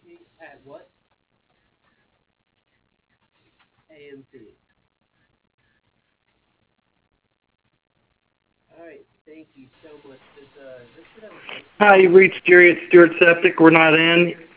Hi, you've reached Jerry at Stewart Septic. We're not in.